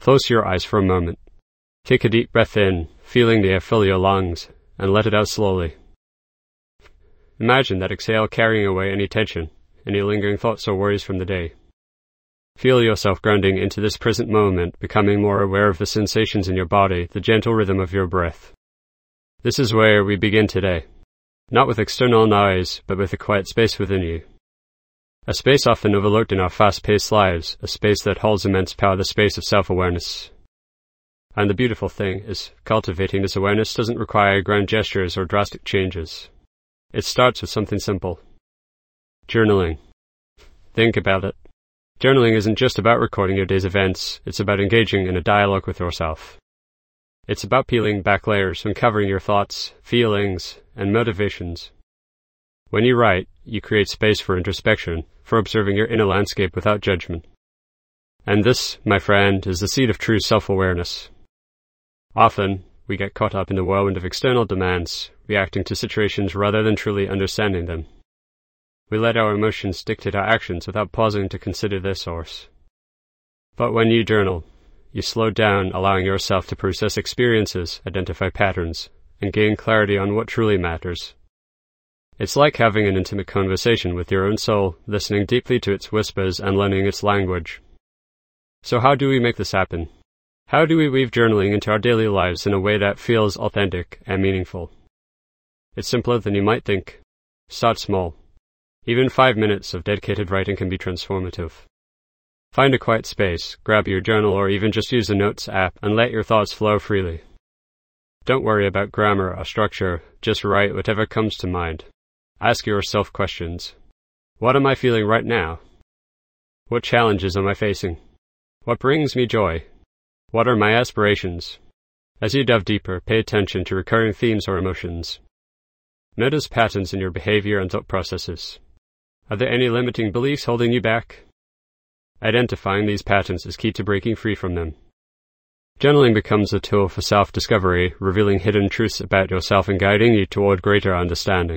Close your eyes for a moment. Take a deep breath in, feeling the air fill your lungs, and let it out slowly. Imagine that exhale carrying away any tension, any lingering thoughts or worries from the day. Feel yourself grounding into this present moment, becoming more aware of the sensations in your body, the gentle rhythm of your breath. This is where we begin today. Not with external noise, but with a quiet space within you. A space often overlooked in our fast-paced lives, a space that holds immense power, the space of self-awareness. And the beautiful thing is, cultivating this awareness doesn't require grand gestures or drastic changes. It starts with something simple. Journaling. Think about it. Journaling isn't just about recording your day's events, it's about engaging in a dialogue with yourself. It's about peeling back layers, uncovering your thoughts, feelings, and motivations. When you write, you create space for introspection, for observing your inner landscape without judgment. And this, my friend, is the seed of true self-awareness. Often, we get caught up in the whirlwind of external demands, reacting to situations rather than truly understanding them. We let our emotions dictate our actions without pausing to consider their source. But when you journal, you slow down, allowing yourself to process experiences, identify patterns, and gain clarity on what truly matters. It's like having an intimate conversation with your own soul, listening deeply to its whispers and learning its language. So how do we make this happen? How do we weave journaling into our daily lives in a way that feels authentic and meaningful? It's simpler than you might think. Start small. Even 5 minutes of dedicated writing can be transformative. Find a quiet space, grab your journal, or even just use the Notes app and let your thoughts flow freely. Don't worry about grammar or structure, just write whatever comes to mind. Ask yourself questions. What am I feeling right now? What challenges am I facing? What brings me joy? What are my aspirations? As you delve deeper, pay attention to recurring themes or emotions. Notice patterns in your behavior and thought processes. Are there any limiting beliefs holding you back? Identifying these patterns is key to breaking free from them. Journaling becomes a tool for self-discovery, revealing hidden truths about yourself and guiding you toward greater understanding.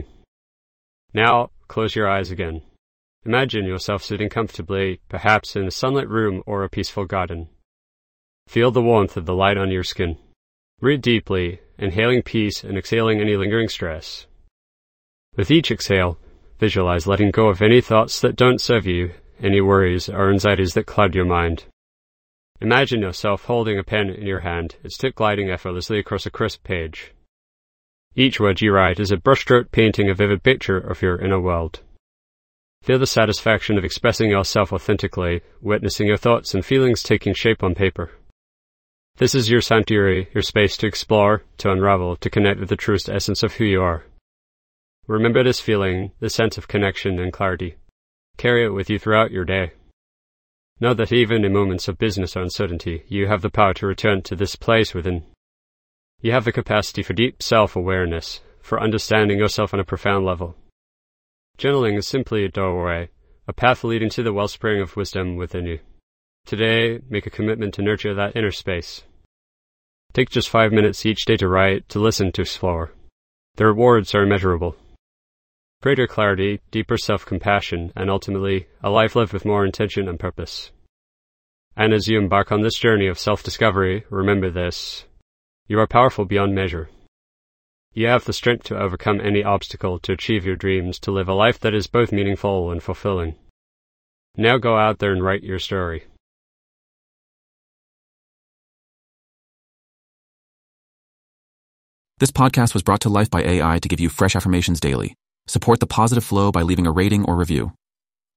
Now, close your eyes again. Imagine yourself sitting comfortably, perhaps in a sunlit room or a peaceful garden. Feel the warmth of the light on your skin. Breathe deeply, inhaling peace and exhaling any lingering stress. With each exhale, visualize letting go of any thoughts that don't serve you, any worries or anxieties that cloud your mind. Imagine yourself holding a pen in your hand, its tip gliding effortlessly across a crisp page. Each word you write is a brushstroke painting a vivid picture of your inner world. Feel the satisfaction of expressing yourself authentically, witnessing your thoughts and feelings taking shape on paper. This is your sanctuary, your space to explore, to unravel, to connect with the truest essence of who you are. Remember this feeling, this sense of connection and clarity. Carry it with you throughout your day. Know that even in moments of business or uncertainty, you have the power to return to this place within. You have the capacity for deep self-awareness, for understanding yourself on a profound level. Journaling is simply a doorway, a path leading to the wellspring of wisdom within you. Today, make a commitment to nurture that inner space. Take just 5 minutes each day to write, to listen, to explore. The rewards are immeasurable. Greater clarity, deeper self-compassion, and ultimately, a life lived with more intention and purpose. And as you embark on this journey of self-discovery, remember this. You are powerful beyond measure. You have the strength to overcome any obstacle, to achieve your dreams, to live a life that is both meaningful and fulfilling. Now go out there and write your story. This podcast was brought to life by AI to give you fresh affirmations daily. Support the positive flow by leaving a rating or review.